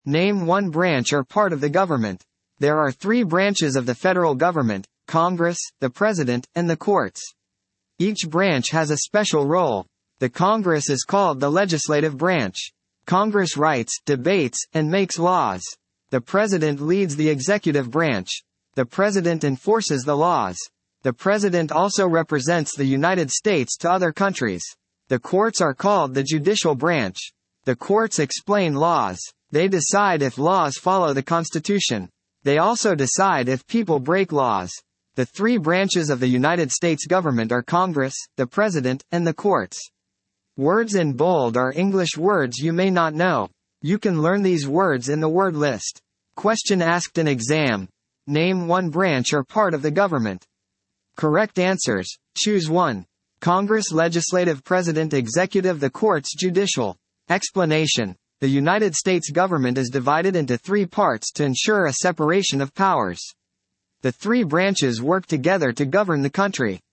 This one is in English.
Name one branch or part of the government. There are three branches of the federal government: Congress, the President, and the courts. Each branch has a special role. The Congress is called the legislative branch. Congress writes, debates, and makes laws. The President leads the executive branch. The President enforces the laws. The President also represents the United States to other countries. The courts are called the judicial branch. The courts explain laws. They decide if laws follow the Constitution. They also decide if people break laws. The three branches of the United States government are Congress, the President, and the courts. Words in bold are English words you may not know. You can learn these words in the word list. Question asked in exam. Name one branch or part of the government. Correct answers. Choose one. Congress, legislative, President, executive, the courts, judicial. Explanation. The United States government is divided into three parts to ensure a separation of powers. The three branches work together to govern the country.